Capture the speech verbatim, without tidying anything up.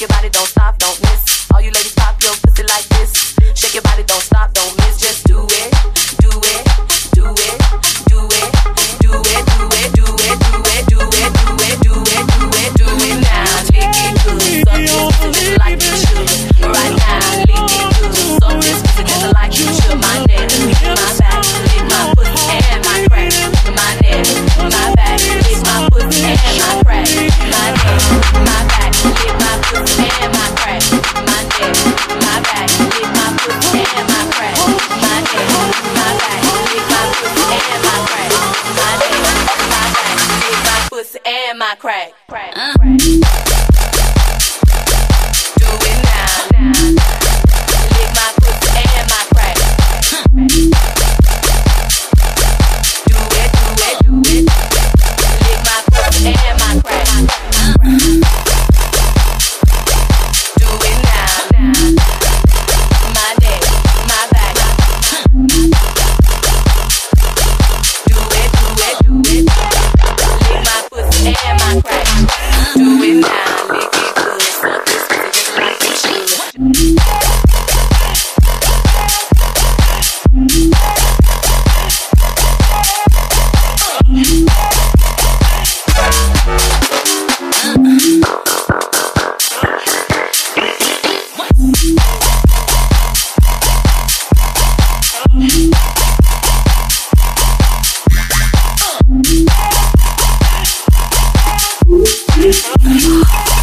Shake your body, don't stop, don't miss. All you ladies pop your pussy like this. Shake your body, don't stop, don't miss. Just do it, do it, do it, do it, do it, do it, do it, do it, do it, do it, do it, do it, do it now. Lick it good, suck this pussy just like you should. Right now, lick it good, suck this pussy just like you should. My neck, my back, lick my pussy and my crack. My neck, my back, lick my pussy and my crack. My neck, my back, lick my pussy and my crack. My neck, my back, lick my pussy and my crack. My neck, my back, lick my pussy and my crack. My neck, my back, lick my pussy and my crack. Crack, crack. Do it now, now. Lick my pussy and my crack. Do it, do it, do it. Lick my pussy and my crack. Do it now, now. My neck, my back. Do it, do it, do it. Lick my pussy and my crack. Do it now, lick it good. Suck this pussy just like you should. Uh.